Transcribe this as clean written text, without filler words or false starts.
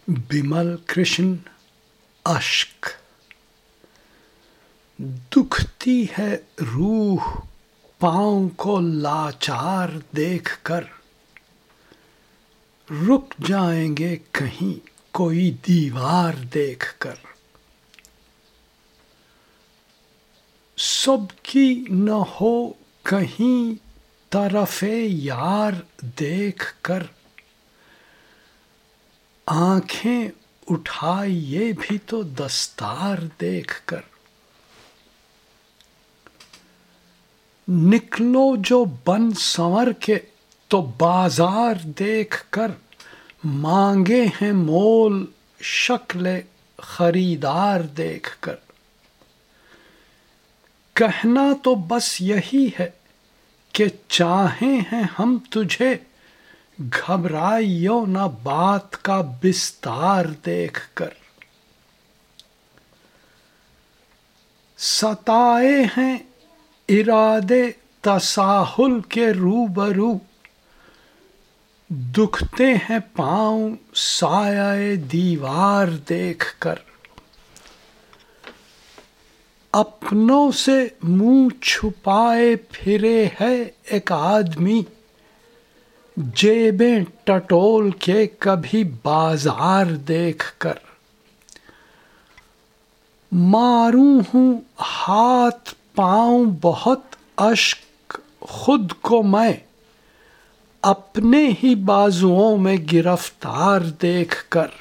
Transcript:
बिमल कृष्ण अश्क। दुखती है रूह पाँव को लाचार देखकर, रुक जाएंगे कहीं कोई दीवार देखकर। सबकी न हो कहीं तरफ़े यार देखकर, आंखें उठाइए भी तो दस्तार देखकर। निकलो जो बन संवर के तो बाजार देखकर, मांगे हैं मोल शक्ल खरीदार देखकर। कहना तो बस यही है कि चाहें हैं हम तुझे, घबराइयो न बात का विस्तार देखकर। सताए हैं इरादे तसाहुल के रूबरू, दुखते हैं पाँव साये दीवार देखकर। अपनों से मुंह छुपाए फिरे है एक आदमी, जेबें टटोल के कभी बाजार देखकर। मारूं हूँ हाथ पाँव बहुत अश्क खुद को मैं, अपने ही बाजुओं में गिरफ्तार देखकर।